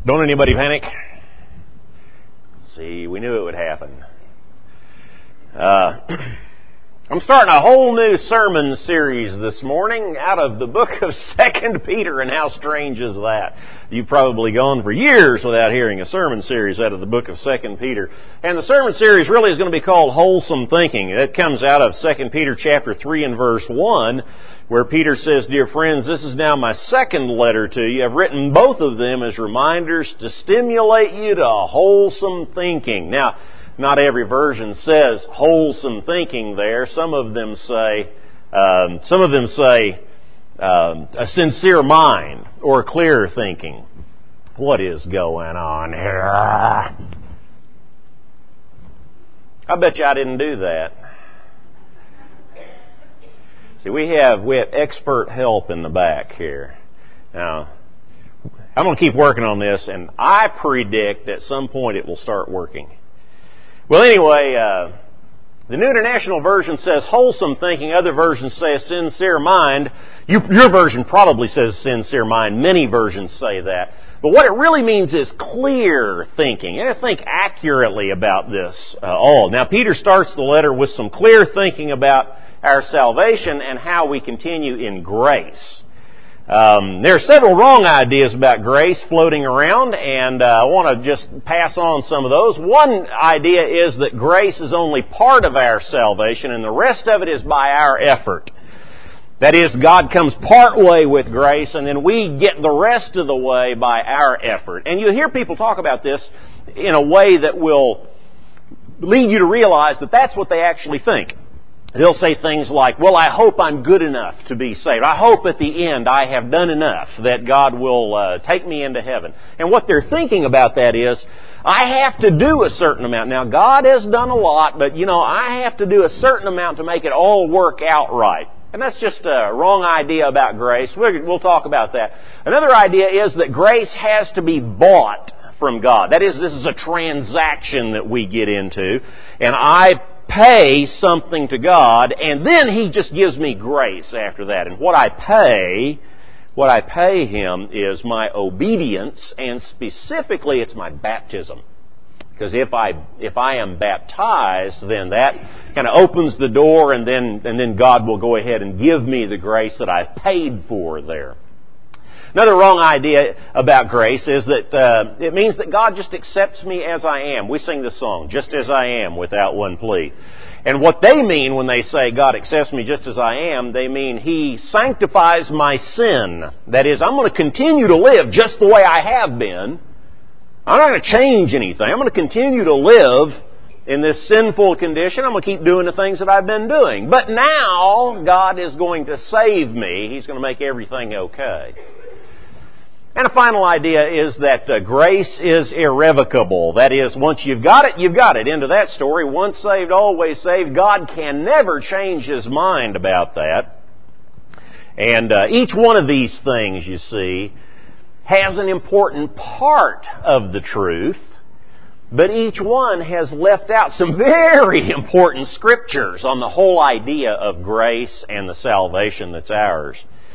Don't anybody panic? See, we knew it would happen. I'm starting a whole new sermon series this morning out of the book of 2 Peter, and how strange is that? You've probably gone for years without hearing a sermon series out of the book of 2 Peter. And the sermon series really is going to be called Wholesome Thinking. It comes out of 2 Peter chapter 3 and verse 1, where Peter says, "Dear friends, this is now my second letter to you. I've written both of them as reminders to stimulate you to wholesome thinking." Now, not every version says wholesome thinking there. Some of them say a sincere mind or clear thinking. What is going on here? I bet you I didn't do that. See, we have expert help in the back here. Now, I'm going to keep working on this, and I predict at some point it will start working. Well, anyway, the New International Version says wholesome thinking. Other versions say a sincere mind. Your version probably says sincere mind. Many versions say that. But what it really means is clear thinking. You have to think accurately about this all. Now, Peter starts the letter with some clear thinking about our salvation and how we continue in grace. There are several wrong ideas about grace floating around, and I want to just pass on some of those. One idea is that grace is only part of our salvation, and the rest of it is by our effort. That is, God comes part way with grace, and then we get the rest of the way by our effort. And you hear people talk about this in a way that will lead you to realize that that's what they actually think. They'll say things like, well, I hope I'm good enough to be saved. I hope at the end I have done enough that God will take me into heaven. And what they're thinking about that is, I have to do a certain amount. Now, God has done a lot, but, I have to do a certain amount to make it all work out right. And that's just a wrong idea about grace. We'll talk about that. Another idea is that grace has to be bought from God. That is, this is a transaction that we get into, and I pay something to God, and then He just gives me grace after that. And what I pay Him is my obedience, and specifically it's my baptism. Because if I am baptized, then that kind of opens the door, and then God will go ahead and give me the grace that I've paid for there. Another wrong idea about grace is that it means that God just accepts me as I am. We sing this song, "Just as I am, without one plea." And what they mean when they say God accepts me just as I am, they mean He sanctifies my sin. That is, I'm going to continue to live just the way I have been. I'm not going to change anything. I'm going to continue to live in this sinful condition. I'm going to keep doing the things that I've been doing. But now, God is going to save me. He's going to make everything okay. And a final idea is that grace is irrevocable. That is, once you've got it, you've got it. End of that story. Once saved, always saved. God can never change His mind about that. And each one of these things, you see, has an important part of the truth, but each one has left out some very important scriptures on the whole idea of grace and the salvation that's ours.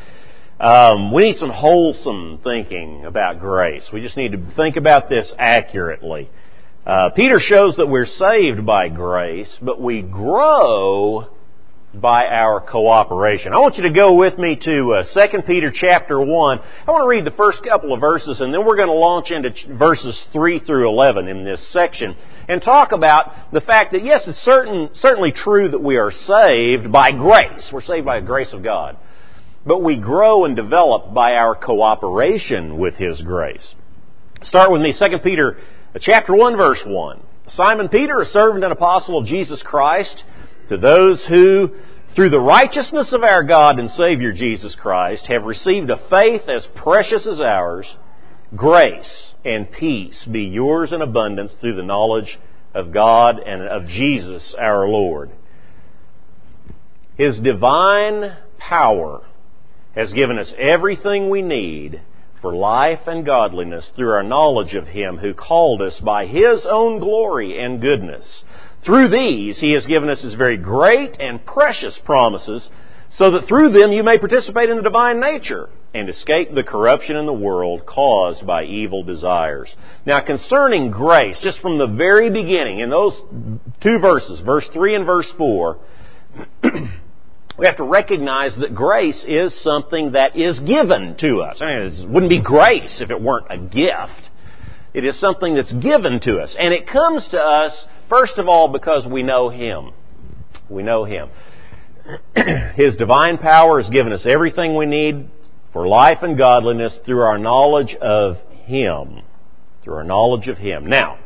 We need some wholesome thinking about grace. We just need to think about this accurately. Peter shows that we're saved by grace, but we grow by our cooperation. I want you to go with me to 2 Peter chapter 1. I want to read the first couple of verses, and then we're going to launch into verses 3 through 11 in this section and talk about the fact that, yes, it's certainly true that we are saved by grace. We're saved by the grace of God. But we grow and develop by our cooperation with His grace. Start with me, 2 Peter chapter 1, verse 1. Simon Peter, a servant and apostle of Jesus Christ, to those who, through the righteousness of our God and Savior Jesus Christ, have received a faith as precious as ours, grace and peace be yours in abundance through the knowledge of God and of Jesus our Lord. His divine power has given us everything we need for life and godliness through our knowledge of Him who called us by His own glory and goodness. Through these, He has given us His very great and precious promises, so that through them you may participate in the divine nature, and escape the corruption in the world caused by evil desires. Now, concerning grace, just from the very beginning, in those two verses, verse 3 and verse 4, we have to recognize that grace is something that is given to us. I mean, it wouldn't be grace if it weren't a gift. It is something that's given to us. And it comes to us, first of all, because we know Him. We know Him. His divine power has given us everything we need for life and godliness through our knowledge of Him. Through our knowledge of Him. Now,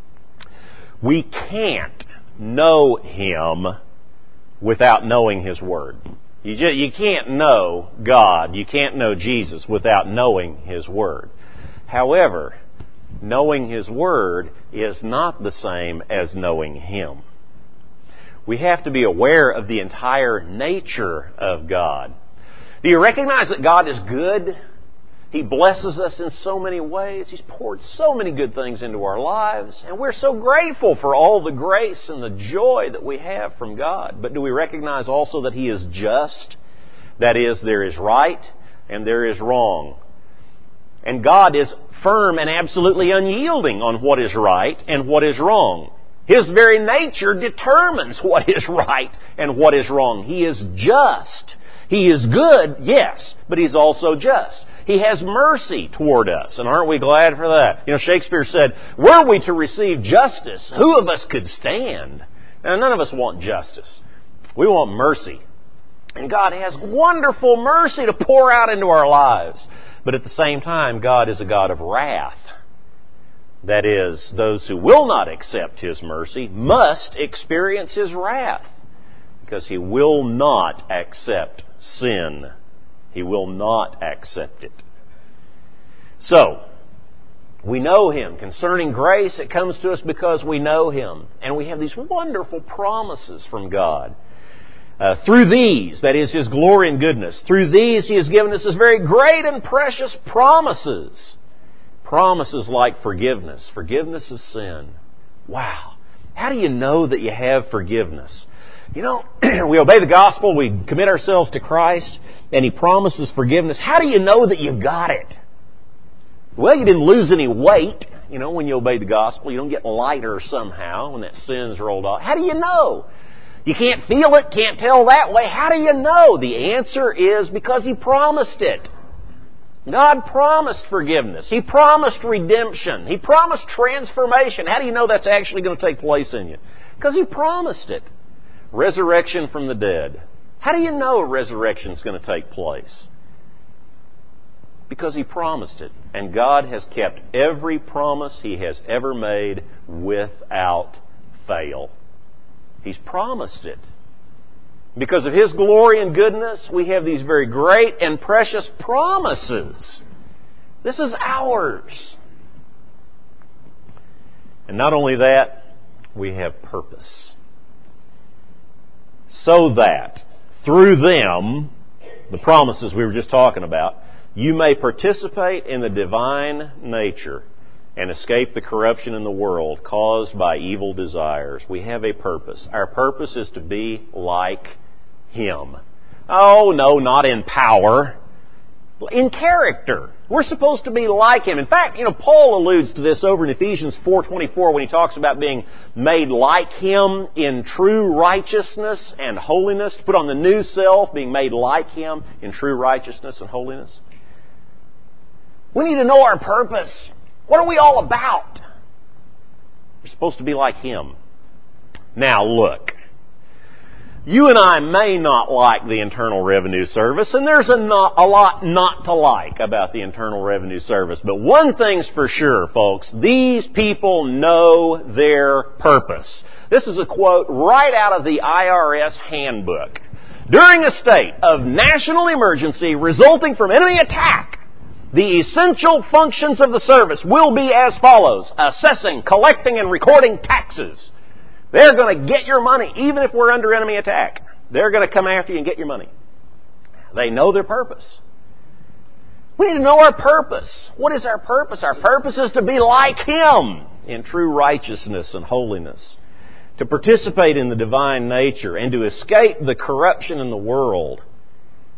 we can't know Him without knowing His Word. You can't know God, you can't know Jesus without knowing His Word. However, knowing His Word is not the same as knowing Him. We have to be aware of the entire nature of God. Do you recognize that God is good? He blesses us in so many ways. He's poured so many good things into our lives. And we're so grateful for all the grace and the joy that we have from God. But do we recognize also that He is just? That is, there is right and there is wrong. And God is firm and absolutely unyielding on what is right and what is wrong. His very nature determines what is right and what is wrong. He is just. He is good, yes, but He's also just. He has mercy toward us, and aren't we glad for that? You know, Shakespeare said, were we to receive justice, who of us could stand? Now, none of us want justice. We want mercy. And God has wonderful mercy to pour out into our lives. But at the same time, God is a God of wrath. That is, those who will not accept His mercy must experience His wrath, because He will not accept sin. He will not accept it. So, we know Him. Concerning grace, it comes to us because we know Him. And we have these wonderful promises from God. Through these, that is His glory and goodness, through these He has given us His very great and precious promises. Promises like forgiveness. Forgiveness of sin. Wow. How do you know that you have forgiveness? You know, we obey the gospel, we commit ourselves to Christ, and He promises forgiveness. How do you know that you got it? Well, you didn't lose any weight, you know, when you obey the gospel. You don't get lighter somehow when that sin's rolled off. How do you know? You can't feel it, can't tell that way. How do you know? The answer is because He promised it. God promised forgiveness. He promised redemption. He promised transformation. How do you know that's actually going to take place in you? Because He promised it. Resurrection from the dead. How do you know a resurrection is going to take place? Because He promised it. And God has kept every promise He has ever made without fail. He's promised it. Because of His glory and goodness, we have these very great and precious promises. This is ours. And not only that, we have purpose. So that through them, the promises we were just talking about, you may participate in the divine nature and escape the corruption in the world caused by evil desires. We have a purpose. Our purpose is to be like Him. Oh, no, not in power. In character. We're supposed to be like Him. In fact, you know, Paul alludes to this over in Ephesians 4:24 when he talks about being made like Him in true righteousness and holiness. To put on the new self, being made like Him in true righteousness and holiness. We need to know our purpose. What are we all about? We're supposed to be like Him. Now look. You and I may not like the Internal Revenue Service, and there's a lot not to like about the Internal Revenue Service. But one thing's for sure, folks. These people know their purpose. This is a quote right out of the IRS handbook. During a state of national emergency resulting from enemy attack, the essential functions of the service will be as follows: assessing, collecting, and recording taxes. They're going to get your money, even if we're under enemy attack. They're going to come after you and get your money. They know their purpose. We need to know our purpose. What is our purpose? Our purpose is to be like Him in true righteousness and holiness, to participate in the divine nature, and to escape the corruption in the world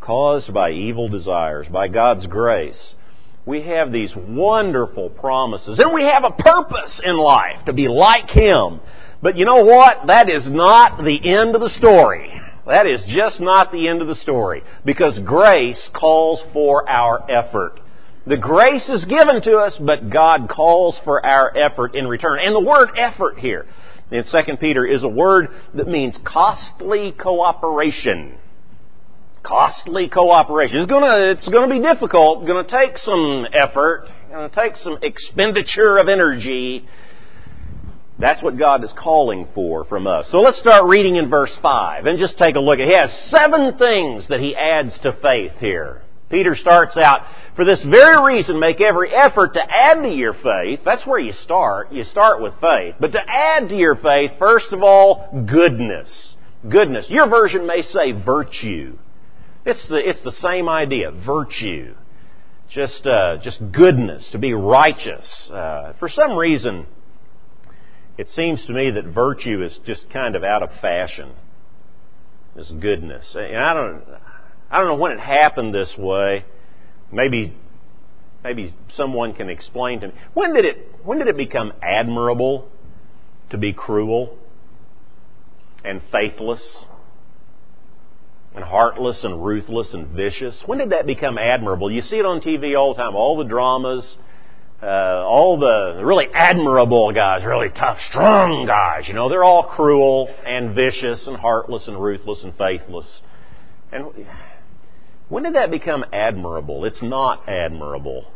caused by evil desires, by God's grace, we have these wonderful promises. And we have a purpose in life to be like Him. But you know what? That is not the end of the story. That is just not the end of the story. Because grace calls for our effort. The grace is given to us, but God calls for our effort in return. And the word effort here in 2 Peter is a word that means costly cooperation. Costly cooperation. It's going to be difficult. It's going to take some effort. It's going to take some expenditure of energy. That's what God is calling for from us. So let's start reading in verse 5 and just take a look. He has 7 things that he adds to faith here. Peter starts out, for this very reason, make every effort to add to your faith. That's where you start. You start with faith. But to add to your faith, first of all, goodness. Goodness. Your version may say virtue. It's the same idea, virtue. Just goodness, to be righteous. For some reason, it seems to me that virtue is just kind of out of fashion. This goodness. And I don't know when it happened this way. Maybe someone can explain to me. When did it become admirable to be cruel and faithless and heartless and ruthless and vicious? When did that become admirable? You see it on TV all the time. All the dramas, all the really admirable guys, really tough, strong guys, they're all cruel and vicious and heartless and ruthless and faithless. And when did that become admirable? It's not admirable.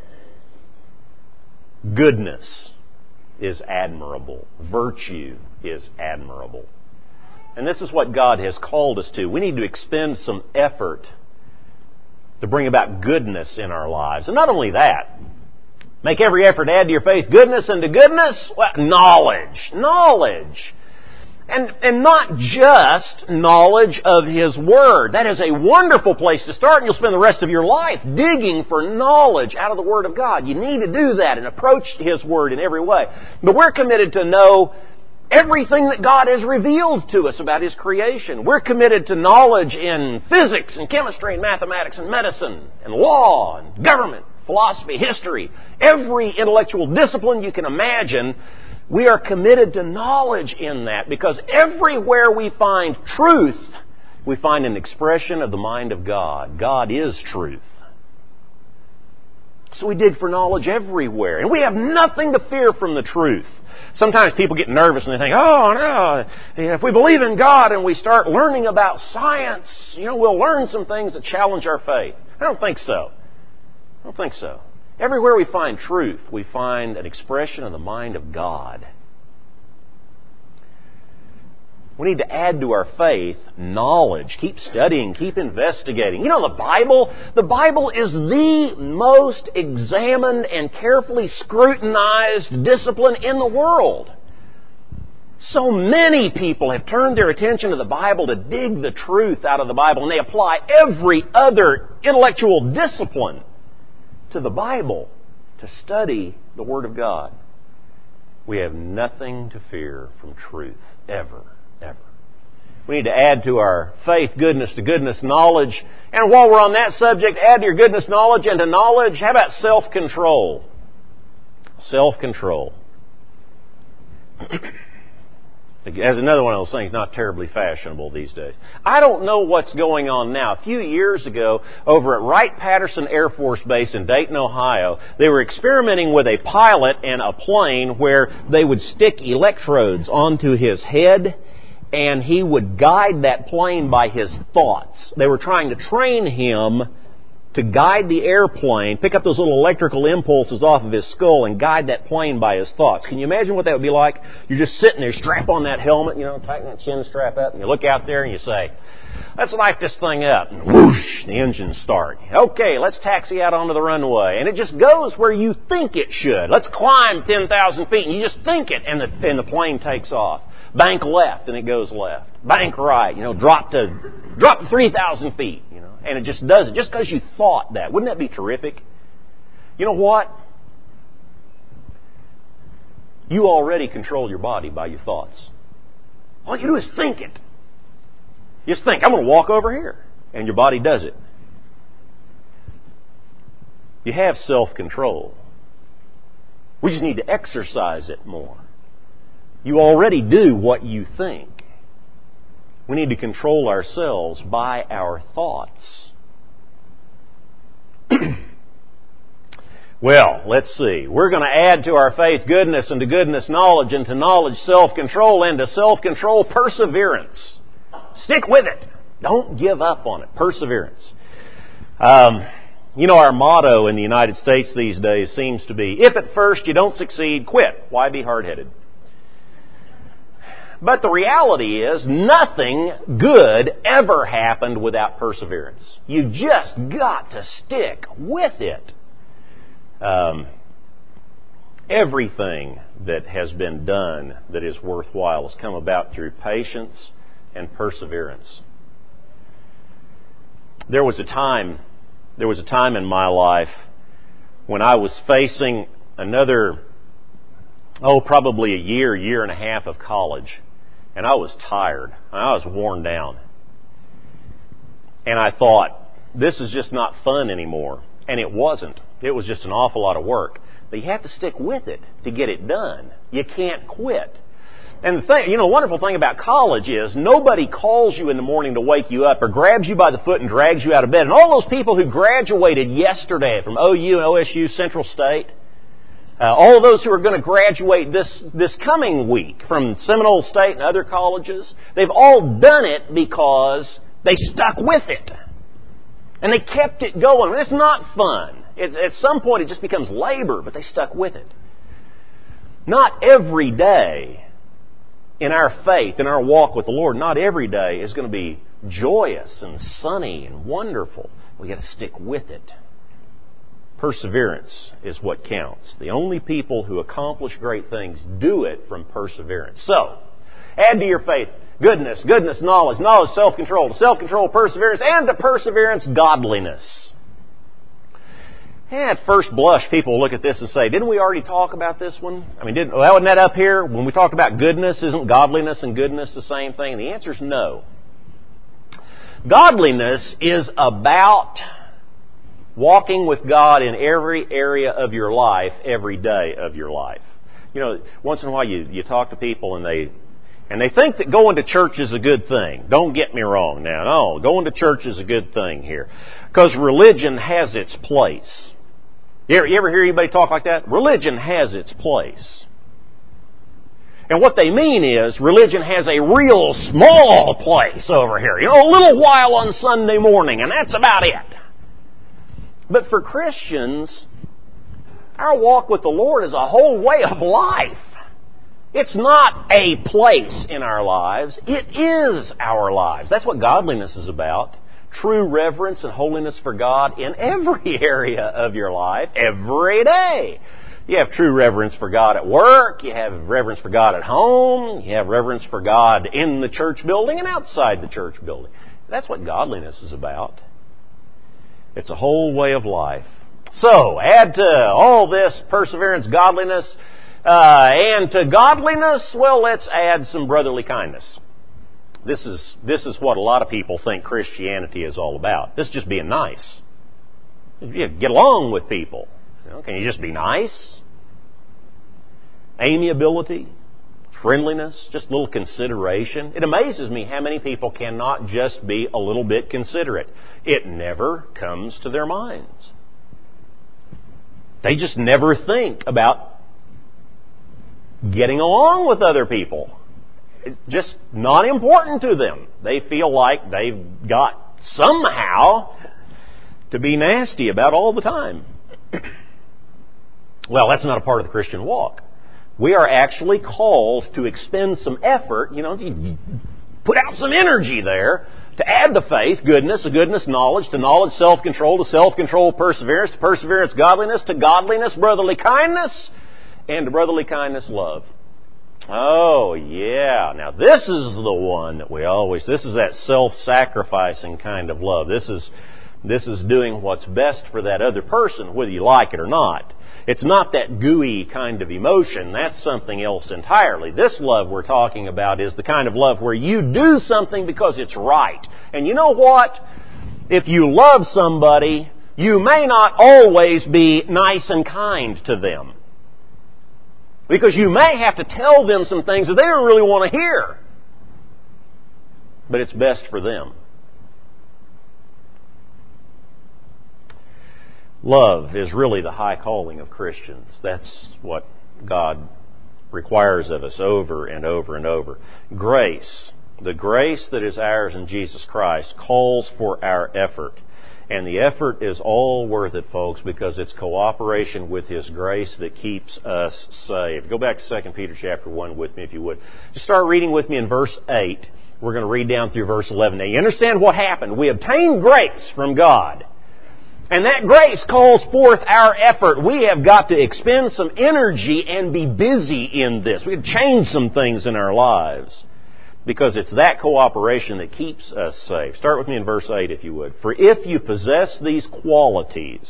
Goodness is admirable. Virtue is admirable. And this is what God has called us to. We need to expend some effort to bring about goodness in our lives. And not only that, make every effort to add to your faith goodness, and to goodness, knowledge. Knowledge. And not just knowledge of His Word. That is a wonderful place to start, and you'll spend the rest of your life digging for knowledge out of the Word of God. You need to do that and approach His Word in every way. But we're committed to know everything that God has revealed to us about His creation. We're committed to knowledge in physics and chemistry and mathematics and medicine and law and government, philosophy, history. Every intellectual discipline you can imagine. We are committed to knowledge in that, because everywhere we find truth, we find an expression of the mind of God. God is truth. So we dig for knowledge everywhere. And we have nothing to fear from the truth. Sometimes people get nervous and they think, oh no, if we believe in God and we start learning about science, we'll learn some things that challenge our faith. I don't think so. Everywhere we find truth, we find an expression of the mind of God. We need to add to our faith knowledge. Keep studying, keep investigating. The Bible is the most examined and carefully scrutinized discipline in the world. So many people have turned their attention to the Bible to dig the truth out of the Bible, and they apply every other intellectual discipline to the Bible to study the Word of God. We have nothing to fear from truth, ever. We need to add to our faith goodness, to goodness knowledge. And while we're on that subject, add to your goodness knowledge, and to knowledge, how about self-control? Self-control. As another one of those things, not terribly fashionable these days. I don't know what's going on now. A few years ago, over at Wright-Patterson Air Force Base in Dayton, Ohio, they were experimenting with a pilot and a plane where they would stick electrodes onto his head, and he would guide that plane by his thoughts. They were trying to train him to guide the airplane, pick up those little electrical impulses off of his skull and guide that plane by his thoughts. Can you imagine what that would be like? You're just sitting there, strap on that helmet, tighten that chin strap up, and you look out there and you say, let's light this thing up. And whoosh, the engines start. Okay, let's taxi out onto the runway. And it just goes where you think it should. Let's climb 10,000 feet, and you just think it, and the plane takes off. Bank left, and it goes left. Bank right, drop to 3,000 feet, and it just does it just because you thought that. Wouldn't that be terrific? You know what? You already control your body by your thoughts. All you do is think it. You just think, I'm going to walk over here, and your body does it. You have self-control. We just need to exercise it more. You already do what you think. We need to control ourselves by our thoughts. Well, let's see. We're going to add to our faith goodness, and to goodness knowledge, and to knowledge self-control, and to self-control perseverance. Stick with it. Don't give up on it. Perseverance. Our motto in the United States these days seems to be, if at first you don't succeed, quit. Why be hard-headed? But the reality is, nothing good ever happened without perseverance. You just got to stick with it. Everything that has been done that is worthwhile has come about through patience and perseverance. There was a time in my life when I was facing another, probably a year and a half of college. And I was tired. I was worn down. And I thought, this is just not fun anymore. And it wasn't. It was just an awful lot of work. But you have to stick with it to get it done. You can't quit. And the wonderful thing about college is nobody calls you in the morning to wake you up or grabs you by the foot and drags you out of bed. And all those people who graduated yesterday from OU and OSU, Central State, all of those who are going to graduate this coming week from Seminole State and other colleges, they've all done it because they stuck with it. And they kept it going. It's not fun. At some point it just becomes labor, but they stuck with it. Not every day in our faith, in our walk with the Lord, not every day is going to be joyous and sunny and wonderful. We got to stick with it. Perseverance is what counts. The only people who accomplish great things do it from perseverance. So, add to your faith goodness, knowledge, self-control, to self-control, perseverance, and to perseverance, godliness. And at first blush, people will look at this and say, didn't we already talk about this one? Wasn't that up here? When we talked about goodness, isn't godliness and goodness the same thing? And the answer is no. Godliness is about walking with God in every area of your life, every day of your life. Once in a while you talk to people and they think that going to church is a good thing. Don't get me wrong now. No, going to church is a good thing here. Because religion has its place. You ever hear anybody talk like that? Religion has its place. And what they mean is religion has a real small place over here. A little while on Sunday morning, and that's about it. But for Christians, our walk with the Lord is a whole way of life. It's not a place in our lives. It is our lives. That's what godliness is about. True reverence and holiness for God in every area of your life, every day. You have true reverence for God at work. You have reverence for God at home. You have reverence for God in the church building and outside the church building. That's what godliness is about. It's a whole way of life. So, add to all this perseverance, godliness, and to godliness, well, let's add some brotherly kindness. This is what a lot of people think Christianity is all about. This is just being nice. You get along with people. Can you just be nice? Amiability, friendliness, just a little consideration. It amazes me how many people cannot just be a little bit considerate. It never comes to their minds. They just never think about getting along with other people. It's just not important to them. They feel like they've got somehow to be nasty about all the time. Well, that's not a part of the Christian walk. We are actually called to expend some effort, put out some energy there to add to faith goodness, to goodness knowledge, to knowledge self-control, to self-control perseverance, to perseverance godliness, to godliness brotherly kindness, and to brotherly kindness love. Oh, yeah. Now, this is the one that this is that self-sacrificing kind of love. This is doing what's best for that other person, whether you like it or not. It's not that gooey kind of emotion. That's something else entirely. This love we're talking about is the kind of love where you do something because it's right. And you know what? If you love somebody, you may not always be nice and kind to them. Because you may have to tell them some things that they don't really want to hear. But it's best for them. Love is really the high calling of Christians. That's what God requires of us over and over and over. Grace, the grace that is ours in Jesus Christ, calls for our effort. And the effort is all worth it, folks, because it's cooperation with His grace that keeps us saved. Go back to 2 Peter chapter 1 with me, if you would. Just start reading with me in verse 8. We're going to read down through verse 11. Now, you understand what happened. We obtained grace from God. And that grace calls forth our effort. We have got to expend some energy and be busy in this. We have to change some things in our lives. Because it's that cooperation that keeps us saved. Start with me in verse 8, if you would. For if you possess these qualities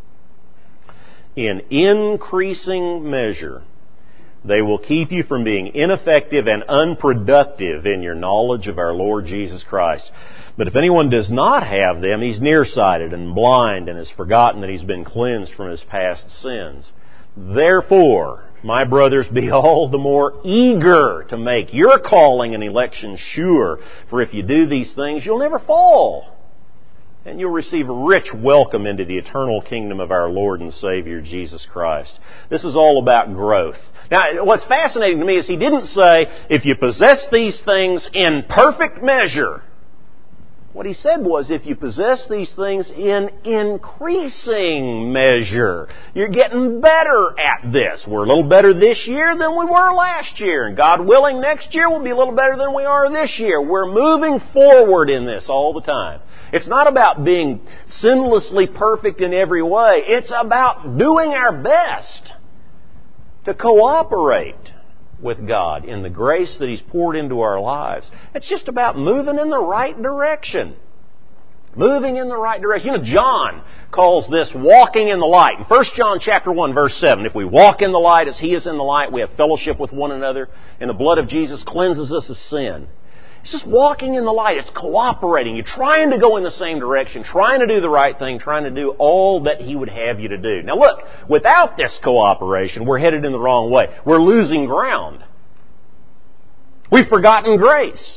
in increasing measure, they will keep you from being ineffective and unproductive in your knowledge of our Lord Jesus Christ. But if anyone does not have them, he's nearsighted and blind and has forgotten that he's been cleansed from his past sins. Therefore, my brothers, be all the more eager to make your calling and election sure. For if you do these things, you'll never fall. And you'll receive a rich welcome into the eternal kingdom of our Lord and Savior, Jesus Christ. This is all about growth. Now, what's fascinating to me is he didn't say, if you possess these things in perfect measure. What he said was, if you possess these things in increasing measure, you're getting better at this. We're a little better this year than we were last year. And God willing, next year we'll be a little better than we are this year. We're moving forward in this all the time. It's not about being sinlessly perfect in every way. It's about doing our best to cooperate with God in the grace that He's poured into our lives. It's just about moving in the right direction. Moving in the right direction. You know, John calls this walking in the light. In 1 John chapter 1, verse 7, if we walk in the light as He is in the light, we have fellowship with one another, and the blood of Jesus cleanses us of sin. It's just walking in the light. It's cooperating. You're trying to go in the same direction, trying to do the right thing, trying to do all that He would have you to do. Now look, without this cooperation, we're headed in the wrong way. We're losing ground. We've forgotten grace.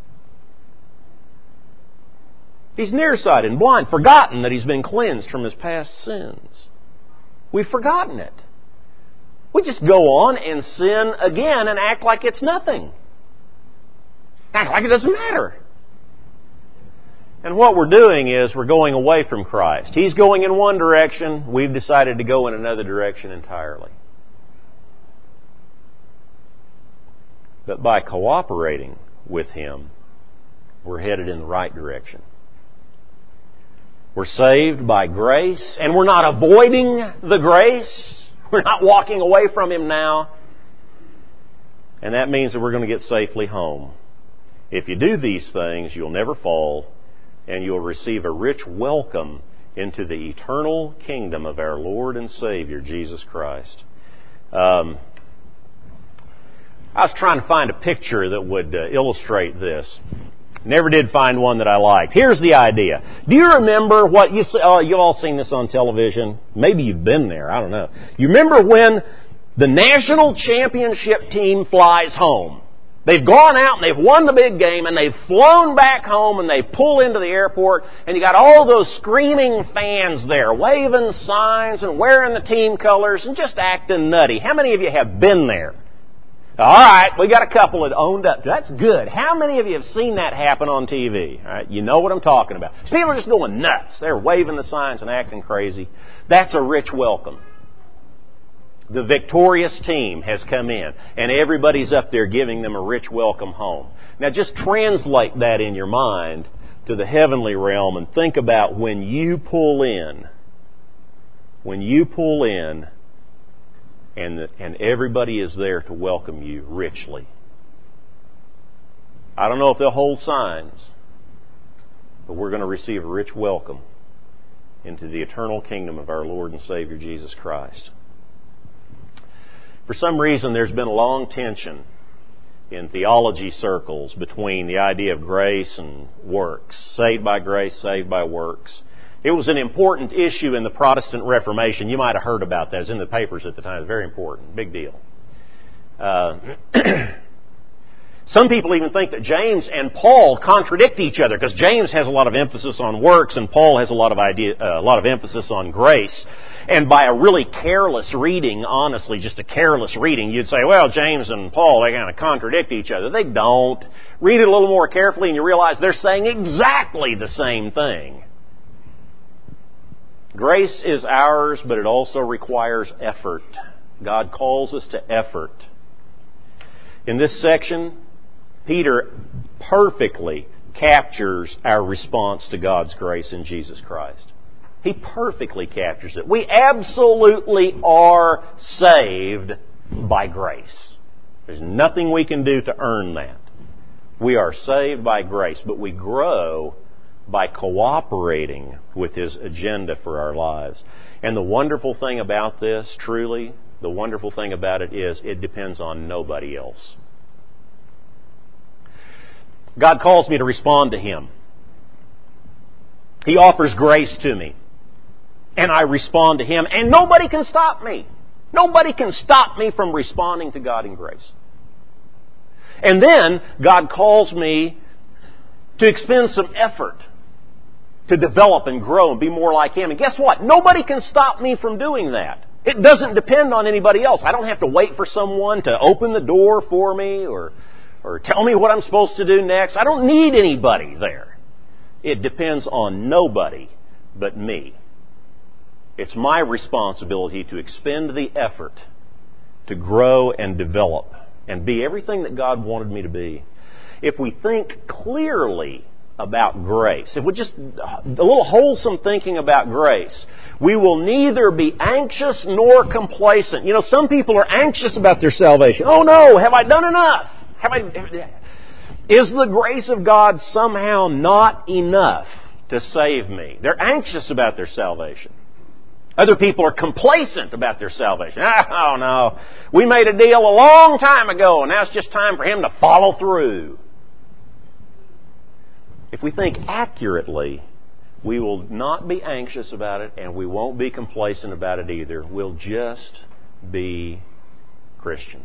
He's nearsighted and blind, forgotten that he's been cleansed from his past sins. We've forgotten it. We just go on and sin again and act like it's nothing. Act like it doesn't matter. And what we're doing is we're going away from Christ. He's going in one direction. We've decided to go in another direction entirely. But by cooperating with Him, we're headed in the right direction. We're saved by grace, and we're not avoiding the grace. We're not walking away from Him now. And that means that we're going to get safely home. If you do these things, you'll never fall, and you'll receive a rich welcome into the eternal kingdom of our Lord and Savior, Jesus Christ. I was trying to find a picture that would illustrate this. Never did find one that I liked. Here's the idea. Do you remember what you you've all seen this on television? Maybe you've been there. I don't know. You remember when the national championship team flies home? They've gone out and they've won the big game and they've flown back home and they pull into the airport and you got all those screaming fans there waving signs and wearing the team colors and just acting nutty. How many of you have been there? All right, we got a couple that owned up to it. That's good. How many of you have seen that happen on TV? All right, you know what I'm talking about. People are just going nuts. They're waving the signs and acting crazy. That's a rich welcome. The victorious team has come in, and everybody's up there giving them a rich welcome home. Now just translate that in your mind to the heavenly realm and think about when you pull in and everybody is there to welcome you richly. I don't know if they'll hold signs, but we're going to receive a rich welcome into the eternal kingdom of our Lord and Savior Jesus Christ. For some reason, there's been a long tension in theology circles between the idea of grace and works. Saved by grace, saved by works. It was an important issue in the Protestant Reformation. You might have heard about that. It was in the papers at the time. It was very important. Big deal. Some people even think that James and Paul contradict each other because James has a lot of emphasis on works and Paul has a lot of emphasis on grace. And by a really careless reading, honestly, just a careless reading, you'd say, well, James and Paul, they kind of contradict each other. They don't. Read it a little more carefully and you realize they're saying exactly the same thing. Grace is ours, but it also requires effort. God calls us to effort. In this section, Peter perfectly captures our response to God's grace in Jesus Christ. He perfectly captures it. We absolutely are saved by grace. There's nothing we can do to earn that. We are saved by grace, but we grow by cooperating with His agenda for our lives. And the wonderful thing about this, truly, the wonderful thing about it is it depends on nobody else. God calls me to respond to Him. He offers grace to me. And I respond to Him. And nobody can stop me. Nobody can stop me from responding to God in grace. And then God calls me to expend some effort to develop and grow and be more like Him. And guess what? Nobody can stop me from doing that. It doesn't depend on anybody else. I don't have to wait for someone to open the door for me or tell me what I'm supposed to do next. I don't need anybody there. It depends on nobody but me. It's my responsibility to expend the effort to grow and develop and be everything that God wanted me to be. If we think clearly about grace, if we just a little wholesome thinking about grace, we will neither be anxious nor complacent. You know, some people are anxious about their salvation. Oh no, have I done enough? Is the grace of God somehow not enough to save me? They're anxious about their salvation. Other people are complacent about their salvation. Oh no, we made a deal a long time ago and now it's just time for Him to follow through. If we think accurately, we will not be anxious about it and we won't be complacent about it either. We'll just be Christians.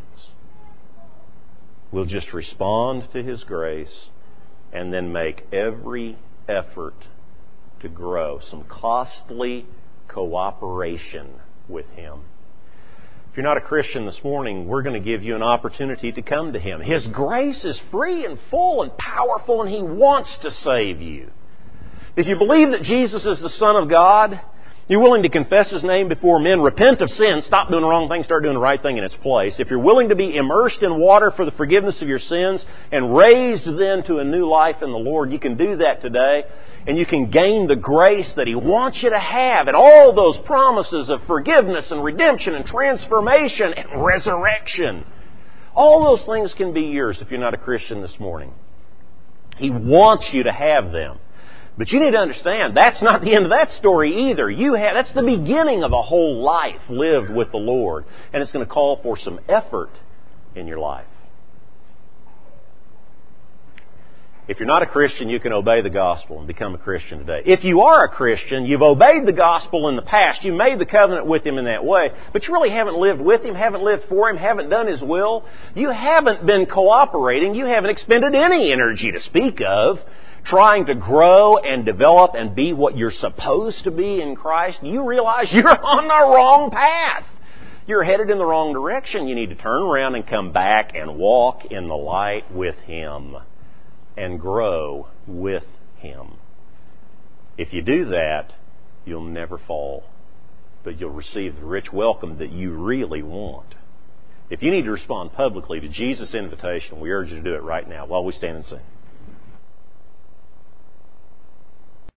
We'll just respond to His grace and then make every effort to grow. Some costly cooperation with Him. If you're not a Christian this morning, we're going to give you an opportunity to come to Him. His grace is free and full and powerful, and He wants to save you. If you believe that Jesus is the Son of God, you're willing to confess His name before men, repent of sin, stop doing the wrong thing, start doing the right thing in its place. If you're willing to be immersed in water for the forgiveness of your sins and raised then to a new life in the Lord, you can do that today. And you can gain the grace that He wants you to have and all those promises of forgiveness and redemption and transformation and resurrection. All those things can be yours if you're not a Christian this morning. He wants you to have them. But you need to understand, that's not the end of that story either. That's the beginning of a whole life lived with the Lord. And it's going to call for some effort in your life. If you're not a Christian, you can obey the gospel and become a Christian today. If you are a Christian, you've obeyed the gospel in the past, you made the covenant with Him in that way, but you really haven't lived with Him, haven't lived for Him, haven't done His will. You haven't been cooperating. You haven't expended any energy to speak of trying to grow and develop and be what you're supposed to be in Christ. You realize you're on the wrong path. You're headed in the wrong direction. You need to turn around and come back and walk in the light with Him and grow with Him. If you do that, you'll never fall, but you'll receive the rich welcome that you really want. If you need to respond publicly to Jesus' invitation, we urge you to do it right now while we stand and sing.